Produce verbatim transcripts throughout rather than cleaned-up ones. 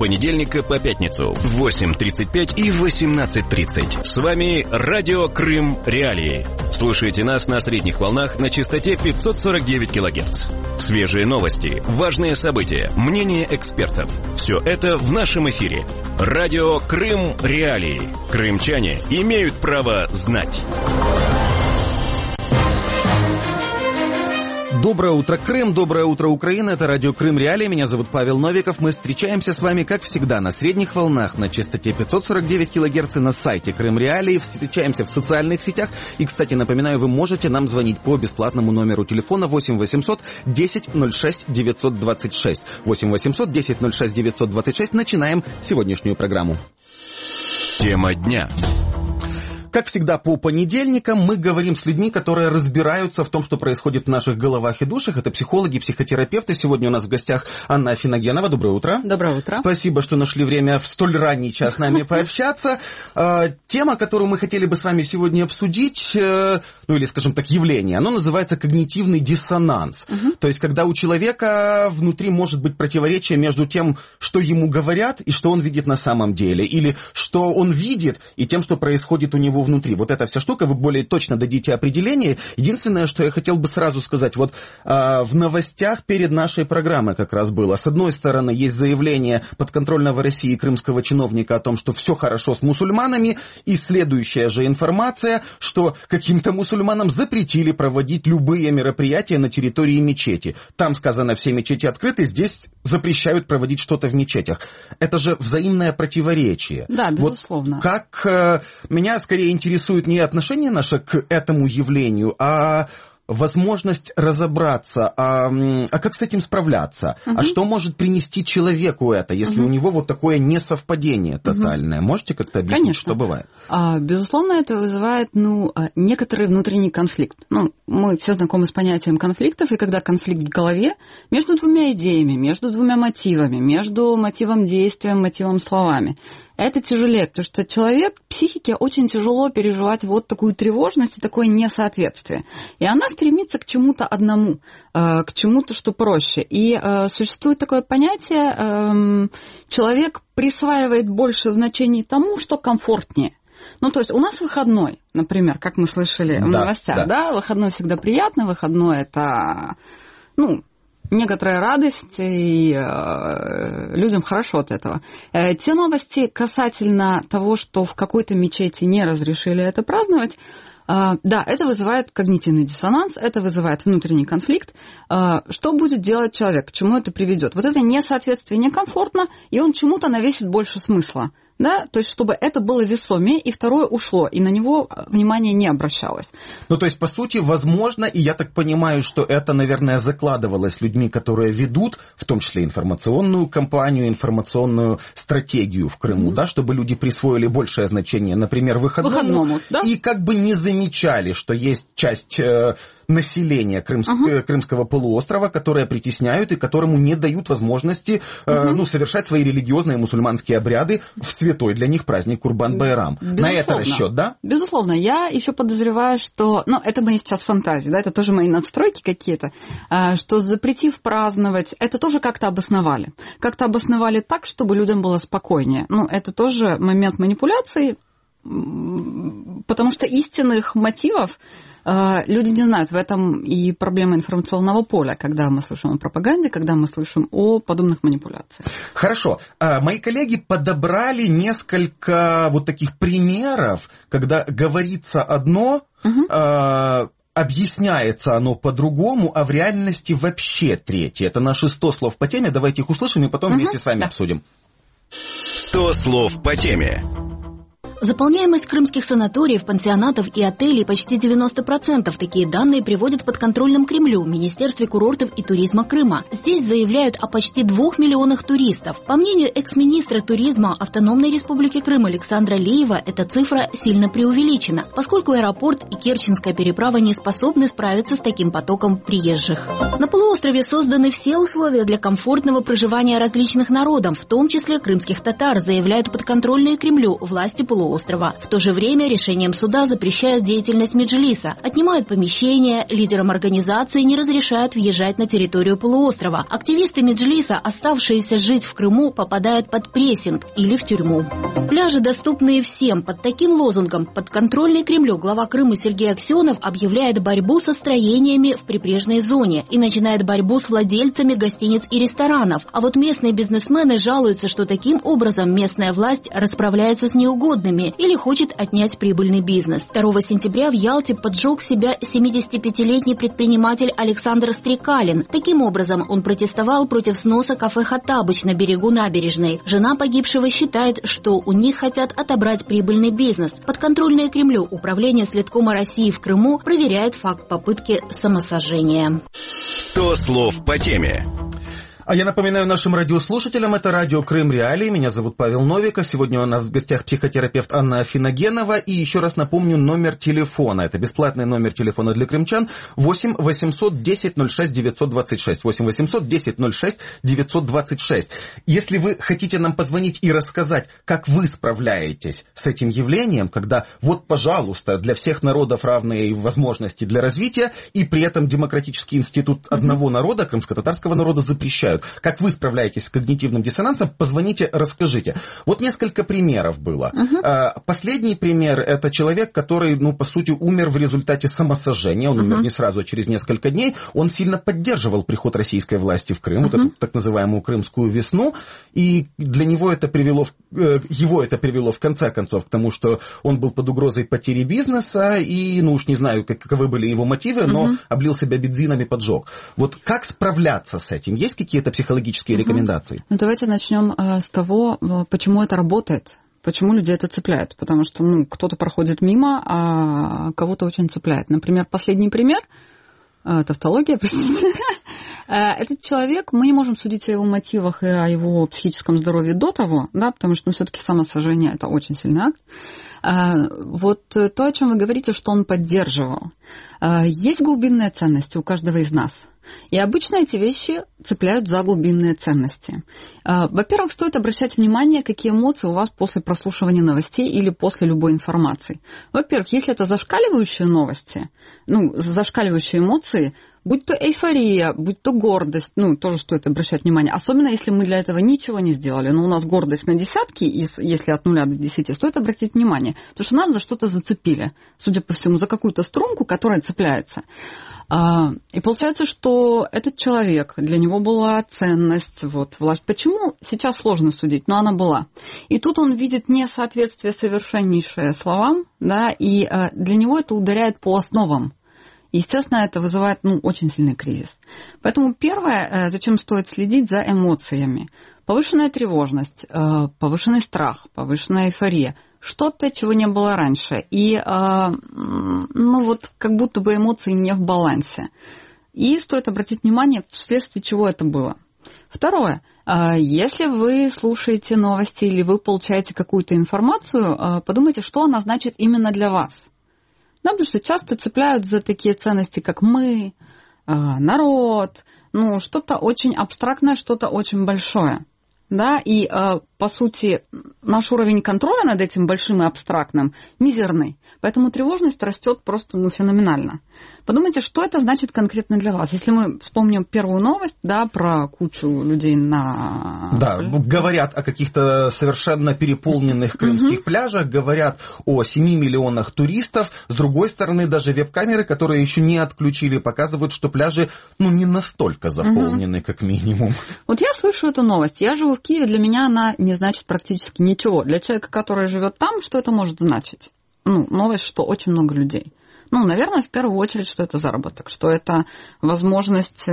понедельника по пятницу в восемь тридцать пять и восемнадцать тридцать. С вами Радио Крым Реалии. Слушайте нас на средних волнах на частоте пятьсот сорок девять килогерц. Свежие новости, важные события, мнения экспертов. Все это в нашем эфире. Радио Крым Реалии. Крымчане имеют право знать. Доброе утро, Крым, доброе утро, Украина. Это радио Крым Реалии. Меня зовут Павел Новиков. Мы встречаемся с вами, как всегда, на средних волнах на частоте пятьсот сорок девять килогерц на сайте Крым Реалии. Встречаемся в социальных сетях. И, кстати, напоминаю, вы можете нам звонить по бесплатному номеру телефона восемь восемьсот десять ноль шесть девятьсот двадцать шесть. восемь восемьсот десять ноль шесть девятьсот двадцать шесть. Начинаем сегодняшнюю программу. Тема дня. Как всегда, по понедельникам мы говорим с людьми, которые разбираются в том, что происходит в наших головах и душах. Это психологи, психотерапевты. Сегодня у нас в гостях Анна Афиногенова. Доброе утро. Доброе утро. Спасибо, что нашли время в столь ранний час с нами пообщаться. Тема, которую мы хотели бы с вами сегодня обсудить, ну или, скажем так, явление, оно называется когнитивный диссонанс. Угу. То есть, когда у человека внутри может быть противоречие между тем, что ему говорят, и что он видит на самом деле. Или что он видит, и тем, что происходит у него внутри. Вот эта вся штука, вы более точно дадите определение. Единственное, что я хотел бы сразу сказать, вот а, в новостях перед нашей программой как раз было. С одной стороны, есть заявление подконтрольного России крымского чиновника о том, что все хорошо с мусульманами, и следующая же информация, что каким-то мусульманам запретили проводить любые мероприятия на территории мечети. Там сказано, все мечети открыты, здесь запрещают проводить что-то в мечетях. Это же взаимное противоречие. Да, безусловно. Вот как э, меня скорее интересует не отношение наше к этому явлению, а возможность разобраться, а, а как с этим справляться, uh-huh. а что может принести человеку это, если uh-huh. у него вот такое несовпадение тотальное. Uh-huh. Можете как-то объяснить, Конечно. Что бывает? А, безусловно, это вызывает ну, некоторый внутренний конфликт. Ну, мы все знакомы с понятием конфликтов, и когда конфликт в голове между двумя идеями, между двумя мотивами, между мотивом действия, мотивом словами, это тяжелее, потому что человек, психике очень тяжело переживать вот такую тревожность и такое несоответствие. И она стремится к чему-то одному, к чему-то, что проще. И существует такое понятие, человек присваивает больше значений тому, что комфортнее. Ну, то есть у нас выходной, например, как мы слышали в да, новостях, да. да, выходной всегда приятный, выходной это, ну, некоторая радость, и э, людям хорошо от этого. Э, те новости касательно того, что в какой-то мечети не разрешили это праздновать, э, да, это вызывает когнитивный диссонанс, это вызывает внутренний конфликт. Э, что будет делать человек, к чему это приведет? Вот это несоответствие некомфортно, и он чему-то навесит больше смысла. Да, то есть, чтобы это было весомее, и второе ушло, и на него внимание не обращалось. Ну, то есть, по сути, возможно, и я так понимаю, что это, наверное, закладывалось людьми, которые ведут, в том числе информационную кампанию, информационную стратегию в Крыму, mm-hmm. да, чтобы люди присвоили большее значение, например, выходному, выходному да? и как бы не замечали, что есть часть э, населения Крымск, uh-huh. Крымского полуострова, которые притесняют и которому не дают возможности uh-huh. э, ну, совершать свои религиозные мусульманские обряды в святой для них праздник Курбан-Байрам. На это расчет, да? Безусловно. Я еще подозреваю, что... Ну, это мои сейчас фантазии, да, это тоже мои надстройки какие-то, что запретив праздновать, это тоже как-то обосновали. Как-то обосновали так, чтобы людям было спокойнее. Ну, это тоже момент манипуляции, потому что истинных мотивов люди не знают. В этом и проблема информационного поля, когда мы слышим о пропаганде, когда мы слышим о подобных манипуляциях. Хорошо. Мои коллеги подобрали несколько вот таких примеров, когда говорится одно, угу. а, объясняется оно по-другому, а в реальности вообще третье. Это наши сто слов по теме. Давайте их услышим и потом угу. вместе с вами да. обсудим. сто слов по теме. Заполняемость крымских санаториев, пансионатов и отелей почти девяносто процентов. Такие данные приводят подконтрольным Кремлю, Министерстве курортов и туризма Крыма. Здесь заявляют о почти двух миллионах туристов. По мнению экс-министра туризма Автономной Республики Крым Александра Леева, эта цифра сильно преувеличена, поскольку аэропорт и Керченская переправа не способны справиться с таким потоком приезжих. На полуострове созданы все условия для комфортного проживания различных народов, в том числе крымских татар, заявляют подконтрольные Кремлю власти полуострова. полуострова. В то же время решением суда запрещают деятельность Меджлиса, отнимают помещения, лидерам организации не разрешают въезжать на территорию полуострова. Активисты Меджлиса, оставшиеся жить в Крыму, попадают под прессинг или в тюрьму. Пляжи, доступные всем. Под таким лозунгом подконтрольный Кремлю глава Крыма Сергей Аксенов объявляет борьбу со строениями в прибрежной зоне и начинает борьбу с владельцами гостиниц и ресторанов. А вот местные бизнесмены жалуются, что таким образом местная власть расправляется с неугодными или хочет отнять прибыльный бизнес. второго сентября в Ялте поджег себя семидесятипятилетний предприниматель Александр Стрекалин. Таким образом, он протестовал против сноса кафе «Хоттабыч» на берегу набережной. Жена погибшего считает, что у них хотят отобрать прибыльный бизнес. Подконтрольное Кремлю Управление Следкома России в Крыму проверяет факт попытки самосожжения. сто слов по теме. А я напоминаю нашим радиослушателям, это радио Крым Реалии. Меня зовут Павел Новиков. Сегодня у нас в гостях психотерапевт Анна Афиногенова. И еще раз напомню номер телефона. Это бесплатный номер телефона для крымчан. восемь восемьсот десять ноль шесть девятьсот двадцать шесть. восемь восемьсот десять ноль шесть девятьсот двадцать шесть. Если вы хотите нам позвонить и рассказать, как вы справляетесь с этим явлением, когда вот, пожалуйста, для всех народов равные возможности для развития, и при этом демократический институт одного народа, крымско-татарского народа, запрещают. Как вы справляетесь с когнитивным диссонансом, позвоните, расскажите. Вот несколько примеров было. Uh-huh. Последний пример – это человек, который, ну, по сути, умер в результате самосожжения. Он uh-huh. умер не сразу, а через несколько дней. Он сильно поддерживал приход российской власти в Крым, uh-huh. вот эту так называемую Крымскую весну. И для него это привело, его это привело в конце концов к тому, что он был под угрозой потери бизнеса. И, ну уж не знаю, каковы были его мотивы, но uh-huh. облил себя бензином и поджег. Вот как справляться с этим? Есть какие-то психологические угу. рекомендации? Ну, давайте начнем э, с того, почему это работает, почему людей это цепляет. Потому что, ну, кто-то проходит мимо, а кого-то очень цепляет. Например, последний пример, э, тавтология, простите. Этот человек, мы не можем судить о его мотивах и о его психическом здоровье до того, да, потому что, ну, все-таки самосожжение – это очень сильный акт. Вот то, о чем вы говорите, что он поддерживал. Есть глубинные ценности у каждого из нас. И обычно эти вещи цепляют за глубинные ценности. Во-первых, стоит обращать внимание, какие эмоции у вас после прослушивания новостей или после любой информации. Во-первых, если это зашкаливающие новости, ну, зашкаливающие эмоции, будь то эйфория, будь то гордость, ну, тоже стоит обращать внимание. Особенно, если мы для этого ничего не сделали. Но у нас гордость на десятки, если от нуля до десяти, стоит обратить внимание. Потому что нас за что-то зацепили. Судя по всему, за какую-то струнку, которая цепляется. И получается, что этот человек, для него была ценность, вот, власть. Почему сейчас сложно судить, но она была. И тут он видит несоответствие совершеннейшее словам, да, и для него это ударяет по основам. Естественно, это вызывает, ну, очень сильный кризис. Поэтому первое, зачем стоит следить за эмоциями. Повышенная тревожность, повышенный страх, повышенная эйфория. Что-то, чего не было раньше. И, ну, вот как будто бы эмоции не в балансе. И стоит обратить внимание, вследствие чего это было. Второе. Если вы слушаете новости или вы получаете какую-то информацию, подумайте, что она значит именно для вас. Да, потому что часто цепляют за такие ценности, как мы, народ, ну, что-то очень абстрактное, что-то очень большое. Да, и, по сути, наш уровень контроля над этим большим и абстрактным мизерный. Поэтому тревожность растет просто, ну, феноменально. Подумайте, что это значит конкретно для вас. Если мы вспомним первую новость, да, про кучу людей на... Да, говорят о каких-то совершенно переполненных крымских угу. пляжах, говорят о семи миллионах туристов. С другой стороны, даже веб-камеры, которые еще не отключили, показывают, что пляжи, ну, не настолько заполнены, угу. как минимум. Вот я слышу эту новость. Я живу в Киеве, для меня она не значит практически ничего. Для человека, который живет там, что это может значить? Ну, новость, что очень много людей. Ну, наверное, в первую очередь, что это заработок, что это возможность,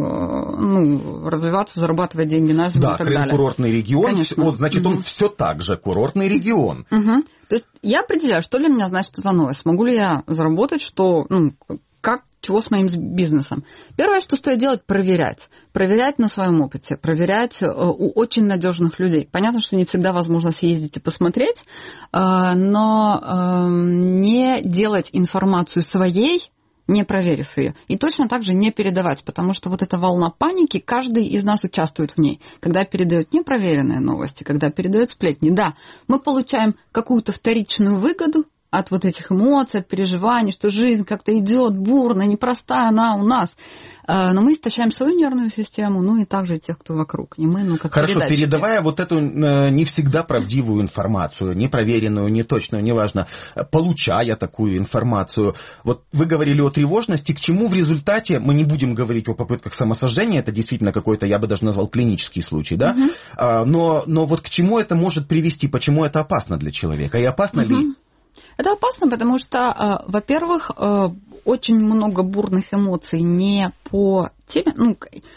ну, развиваться, зарабатывать деньги на зиму, да, и так далее. Да, курортный регион, конечно. Вот, значит, угу. он все так же курортный регион. Угу. То есть я определяю, что для меня значит эта новость. Могу ли я заработать, что, ну, как, чего с моим бизнесом. Первое, что стоит делать, проверять. Проверять на своем опыте, проверять у очень надежных людей. Понятно, что не всегда возможно съездить и посмотреть, но не делать информацию своей не проверив ее. И точно так же не передавать, потому что вот эта волна паники, каждый из нас участвует в ней. Когда передает непроверенные новости, когда передает сплетни, да, мы получаем какую-то вторичную выгоду от вот этих эмоций, от переживаний, что жизнь как-то идет бурно, непростая она у нас. Но мы истощаем свою нервную систему, ну и также тех, кто вокруг. Не мы, ну как Хорошо, передатчики. Передавая вот эту не всегда правдивую информацию, непроверенную, неточную, неважно, получая такую информацию. Вот вы говорили о тревожности, к чему в результате, мы не будем говорить о попытках самосожжения, это действительно какой-то, я бы даже назвал, клинический случай, да? Угу. Но, но вот к чему это может привести, почему это опасно для человека и опасно угу. ли? Это опасно, потому что, во-первых, очень много бурных эмоций не по теме, ну,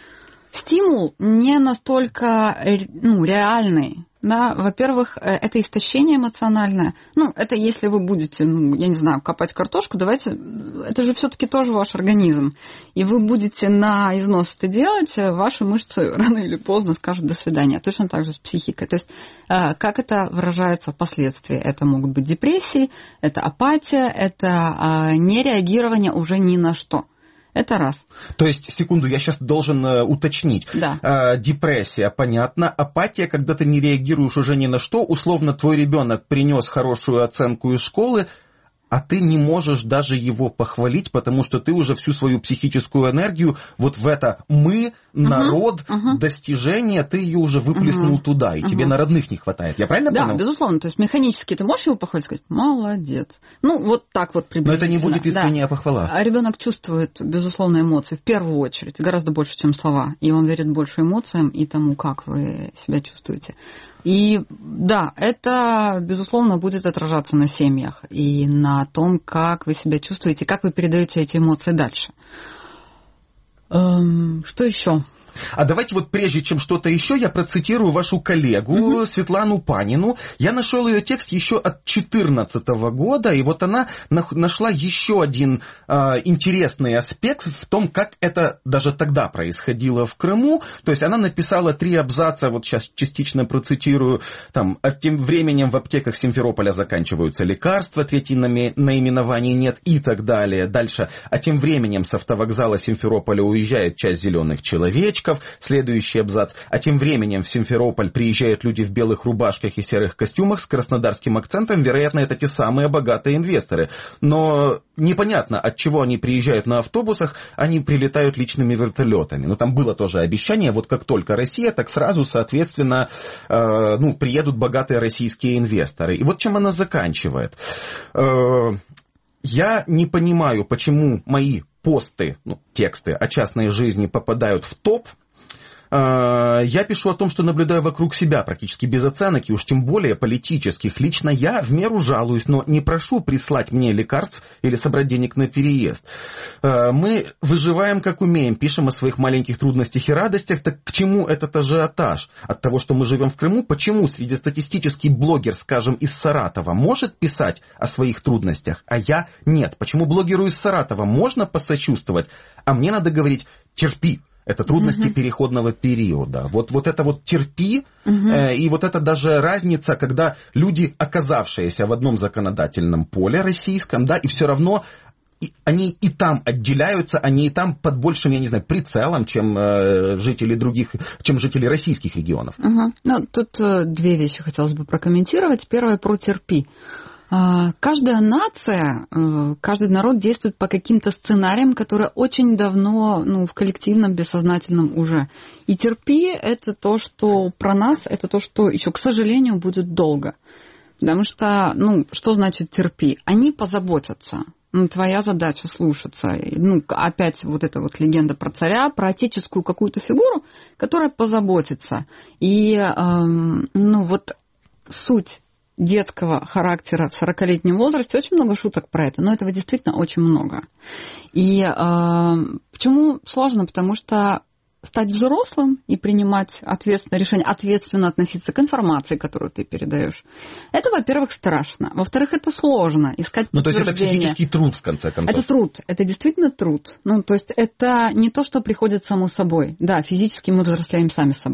стимул не настолько ну, реальный. Да, во-первых, это истощение эмоциональное. Ну, это если вы будете, ну, я не знаю, копать картошку, давайте, это же все-таки тоже ваш организм. И вы будете на износ это делать, ваши мышцы рано или поздно скажут «до свидания». Точно так же с психикой. То есть, как это выражается впоследствии? Это могут быть депрессии, это апатия, это нереагирование уже ни на что. Это раз. То есть, секунду, я сейчас должен э, уточнить. Да. Э, депрессия, понятно. Апатия, когда ты не реагируешь уже ни на что. Условно, твой ребенок принес хорошую оценку из школы, а ты не можешь даже его похвалить, потому что ты уже всю свою психическую энергию вот в это «мы», народ, uh-huh, uh-huh. достижение, ты ее уже выплеснул uh-huh, туда, и uh-huh. тебе на родных не хватает. Я правильно да, понял? Да, безусловно. То есть механически ты можешь его похвалить, сказать «молодец». Ну, вот так вот приблизительно. Но это не будет искренняя да. похвала. А ребенок чувствует, безусловно, эмоции в первую очередь, гораздо больше, чем слова. И он верит больше эмоциям и тому, как вы себя чувствуете. И да, это, безусловно, будет отражаться на семьях и на том, как вы себя чувствуете, как вы передаете эти эмоции дальше. Эм, что еще? А давайте вот прежде чем что-то еще, я процитирую вашу коллегу mm-hmm. Светлану Панину. Я нашел ее текст еще от две тысячи четырнадцатого года, и вот она нашла еще один э, интересный аспект в том, как это даже тогда происходило в Крыму. То есть она написала три абзаца, вот сейчас частично процитирую, там, а тем временем в аптеках Симферополя заканчиваются лекарства, третьей наименований нет и так далее. Дальше, а тем временем с автовокзала Симферополя уезжает часть зеленых человечков. Следующий абзац. А тем временем в Симферополь приезжают люди в белых рубашках и серых костюмах с краснодарским акцентом. Вероятно, это те самые богатые инвесторы. Но непонятно, от чего они приезжают на автобусах, они прилетают личными вертолетами. Но там было тоже обещание, вот как только Россия, так сразу, соответственно, э, ну, приедут богатые российские инвесторы. И вот чем она заканчивает. Э, я не понимаю, почему мои посты, ну, тексты о частной жизни попадают в топ. Я пишу о том, что наблюдаю вокруг себя практически без оценок, и уж тем более политических. Лично я в меру жалуюсь, но не прошу прислать мне лекарств или собрать денег на переезд. Мы выживаем как умеем, пишем о своих маленьких трудностях и радостях. Так к чему этот ажиотаж? От того, что мы живем в Крыму? Почему среднестатистический блогер, скажем, из Саратова может писать о своих трудностях, а я нет? Почему блогеру из Саратова можно посочувствовать, а мне надо говорить «терпи»? Это трудности uh-huh. переходного периода. Вот, вот это вот терпи, uh-huh. э, и вот это даже разница, когда люди, оказавшиеся в одном законодательном поле российском, да, и все равно и, они и там отделяются, они и там под большим, я не знаю, прицелом, чем э, жители других, чем жители российских регионов. Uh-huh. Ну, тут э, две вещи хотелось бы прокомментировать. Первое про терпи. Каждая нация, каждый народ действует по каким-то сценариям, которые очень давно, ну, в коллективном, бессознательном уже. И терпи – это то, что про нас, это то, что еще, к сожалению, будет долго. Потому что, ну, что значит терпи? Они позаботятся. Ну, твоя задача слушаться. Ну, опять вот эта вот легенда про царя, про отеческую какую-то фигуру, которая позаботится. И, эм, ну, вот суть детского характера в сорокалетнем возрасте, очень много шуток про это, но этого действительно очень много. И э, почему сложно? Потому что стать взрослым и принимать ответственное решение, ответственно относиться к информации, которую ты передаешь, это, во-первых, страшно. Во-вторых, это сложно. Искать ну, подтверждение. То есть это психический труд, в конце концов. Это труд. Это действительно труд. Ну, то есть это не то, что приходит само собой. Да, физически мы взрослеем сами собой.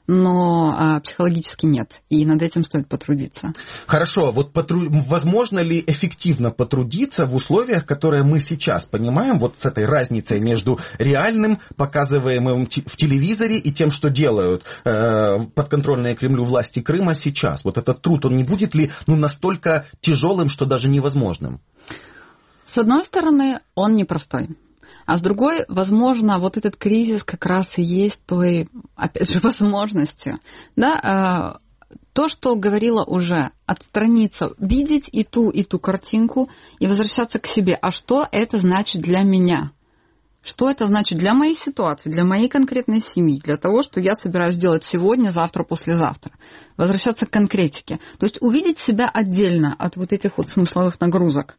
но а, психологически нет, и над этим стоит потрудиться. Хорошо, вот потру... возможно ли эффективно потрудиться в условиях, которые мы сейчас понимаем, вот с этой разницей между реальным, показываемым в телевизоре, и тем, что делают э, подконтрольные Кремлю власти Крыма сейчас? Вот этот труд, он не будет ли ну, настолько тяжелым, что даже невозможным? С одной стороны, он непростой. А с другой, возможно, вот этот кризис как раз и есть той, опять же, возможностью. Да, то, что говорила уже, отстраниться, видеть и ту, и ту картинку, и возвращаться к себе. А что это значит для меня? Что это значит для моей ситуации, для моей конкретной семьи, для того, что я собираюсь делать сегодня, завтра, послезавтра? Возвращаться к конкретике. То есть увидеть себя отдельно от вот этих вот смысловых нагрузок.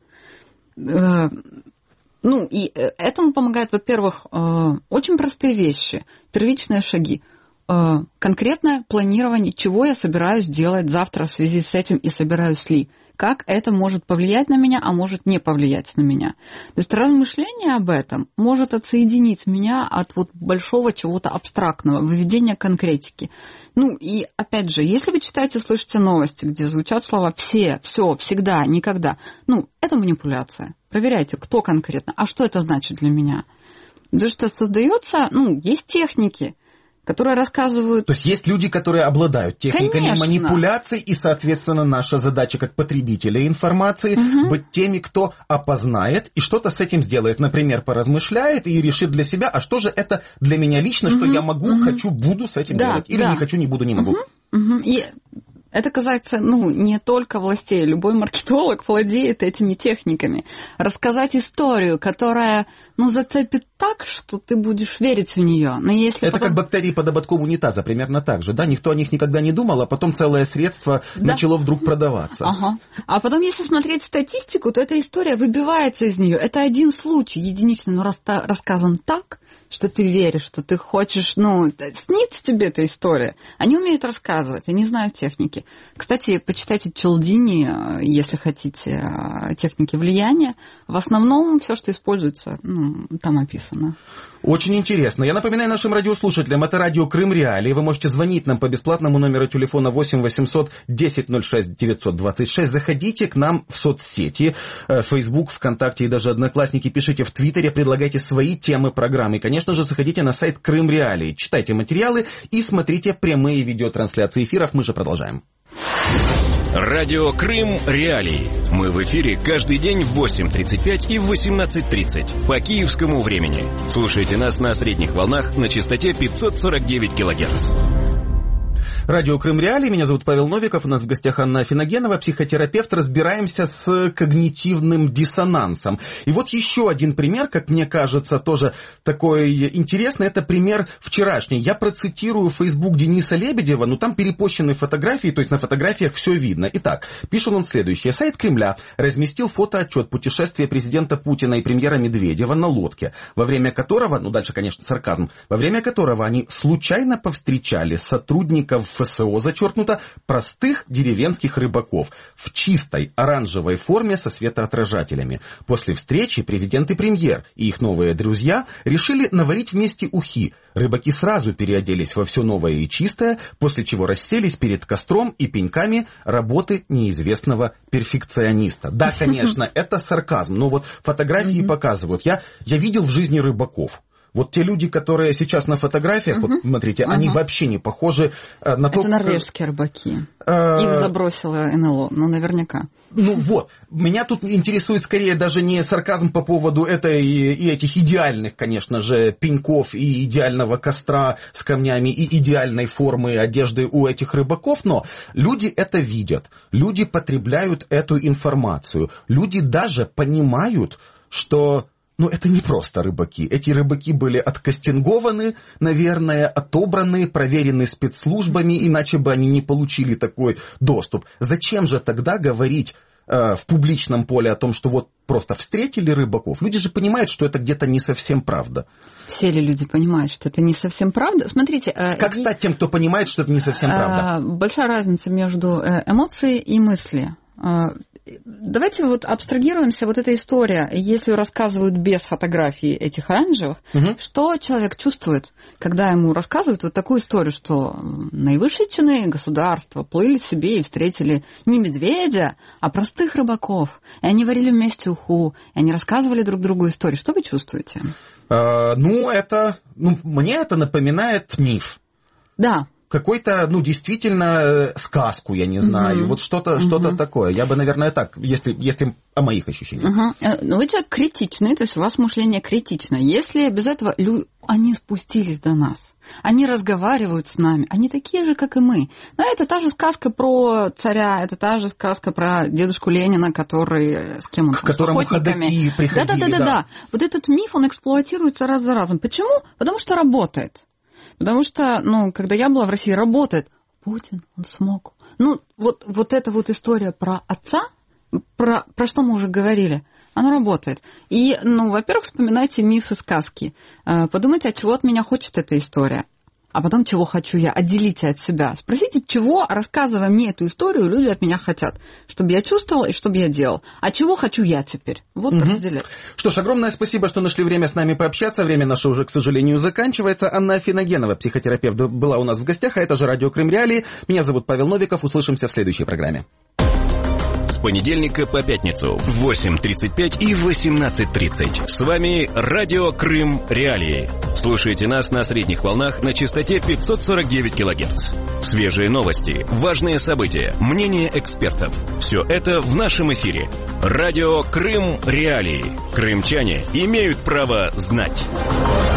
Ну, и этому помогают, во-первых, очень простые вещи, первичные шаги. Конкретное планирование, чего я собираюсь делать завтра в связи с этим и собираюсь ли. Как это может повлиять на меня, а может не повлиять на меня. То есть размышление об этом может отсоединить меня от вот большого чего-то абстрактного, выведения конкретики. Ну и опять же, если вы читаете, слышите новости, где звучат слова «все», «все», «всегда», «никогда», ну, это манипуляция. Проверяйте, кто конкретно, а что это значит для меня. Потому что создается, ну, есть техники, которые рассказывают... То есть есть люди, которые обладают техниками Конечно. манипуляций, и, соответственно, наша задача как потребителя информации угу. быть теми, кто опознает и что-то с этим сделает. Например, поразмышляет и решит для себя, а что же это для меня лично, угу. что я могу, угу. хочу, буду с этим да, делать. Или да. не хочу, не буду, не могу. Угу. Угу. И... Это касается, ну, не только властей. Любой маркетолог владеет этими техниками. Рассказать историю, которая, ну, зацепит так, что ты будешь верить в нее. Но если это потом... как бактерии под ободком унитаза, примерно так же, да? Никто о них никогда не думал, а потом целое средство да. начало вдруг продаваться. Ага. А потом, если смотреть статистику, то эта история выбивается из нее. Это один случай, единичный, но раста... рассказан так, что ты веришь, что ты хочешь, ну, снится тебе эта история. Они умеют рассказывать, они знают техники. Кстати, почитайте Чалдини, если хотите, техники влияния. В основном все, что используется, ну, там описано. Очень интересно. Я напоминаю нашим радиослушателям, это радио Крым Реалии. Вы можете звонить нам по бесплатному номеру телефона восемь восемьсот десять ноль шесть девятьсот двадцать шесть. Заходите к нам в соцсети, Facebook, ВКонтакте и даже Одноклассники. Пишите в Твиттере, предлагайте свои темы программы. И, конечно же, заходите на сайт Крым Реалии. Читайте материалы и смотрите прямые видеотрансляции эфиров. Мы же продолжаем. Радио Крым Реалии. Мы в эфире каждый день в восемь тридцать пять и в восемнадцать тридцать по киевскому времени. Слушайте нас на средних волнах на частоте пятьсот сорок девять килогерц. Радио Крым Реалии. Меня зовут Павел Новиков. У нас в гостях Анна Афиногенова, психотерапевт. Разбираемся с когнитивным диссонансом. И вот еще один пример, как мне кажется, тоже такой интересный. Это пример вчерашний. Я процитирую Facebook Дениса Лебедева, но там перепощены фотографии, то есть на фотографиях все видно. Итак, пишет он следующее. Сайт Кремля разместил фотоотчет путешествия президента Путина и премьера Медведева на лодке, во время которого, ну дальше, конечно, сарказм, во время которого они случайно повстречали сотрудников ФСО, зачеркнуто, простых деревенских рыбаков в чистой оранжевой форме со светоотражателями. После встречи президент и премьер и их новые друзья решили наварить вместе ухи. Рыбаки сразу переоделись во все новое и чистое, после чего расселись перед костром и пеньками работы неизвестного перфекциониста. Да, конечно, это сарказм, но вот фотографии показывают. Я, я видел в жизни рыбаков. Вот те люди, которые сейчас на фотографиях, uh-huh. вот смотрите, uh-huh. они вообще не похожи э, на то... Это норвежские рыбаки. Uh... Их забросило эн эл о, ну, наверняка. Ну вот, меня тут интересует скорее даже не сарказм по поводу этой и этих идеальных, конечно же, пеньков и идеального костра с камнями и идеальной формы одежды у этих рыбаков, но люди это видят, люди потребляют эту информацию, люди даже понимают, что... Но это не просто рыбаки. Эти рыбаки были откастингованы, наверное, отобраны, проверены спецслужбами, иначе бы они не получили такой доступ. Зачем же тогда говорить э, в публичном поле о том, что вот просто встретили рыбаков? Люди же понимают, что это где-то не совсем правда. Все ли люди понимают, что это не совсем правда? Смотрите... Как э, стать тем, кто понимает, что это не совсем правда? Большая разница между эмоцией и мыслью. давайте вот абстрагируемся, вот эта история, если рассказывают без фотографий этих оранжевых, угу. что человек чувствует, когда ему рассказывают вот такую историю, что наивысшие чины государства плыли себе и встретили не медведя, а простых рыбаков, и они варили вместе уху, и они рассказывали друг другу историю. Что вы чувствуете? А, ну, это, ну, мне это напоминает миф. Да. Какой-то, ну, действительно, сказку, я не знаю, mm-hmm. вот что-то, mm-hmm. что-то такое. Я бы, наверное, так, если, если о моих ощущениях. Mm-hmm. Но вы человек критичный, то есть у вас мышление критичное. Если без этого лю... они спустились до нас, они разговаривают с нами, они такие же, как и мы. Но это та же сказка про царя, это та же сказка про дедушку Ленина, который, с кем он там, с охотниками. Да-да-да-да. Да. Вот этот миф, он эксплуатируется раз за разом. Почему? Потому что работает. Потому что, ну, когда я была в России, работает. Путин, он смог. Ну, вот, вот эта вот история про отца, про, про что мы уже говорили, она работает. И, ну, во-первых, вспоминайте мифы, сказки. Подумайте, от чего от меня хочет эта история. А потом, чего хочу я. Отделите от себя. Спросите, чего, рассказывая мне эту историю, люди от меня хотят. Чтобы я чувствовал и чтобы я делал. А чего хочу я теперь? Вот угу. разделять. Что ж, огромное спасибо, что нашли время с нами пообщаться. Время наше уже, к сожалению, заканчивается. Анна Афиногенова, психотерапевт, была у нас в гостях. А это же Радио Крым Реалии. Меня зовут Павел Новиков. Услышимся в следующей программе. С понедельника по пятницу в восемь тридцать пять и восемнадцать тридцать. С вами Радио Крым Реалии. Слушайте нас на средних волнах на частоте пятьсот сорок девять килогерц. Свежие новости, важные события, мнения экспертов. Все это в нашем эфире. Радио Крым Реалии. Крымчане имеют право знать.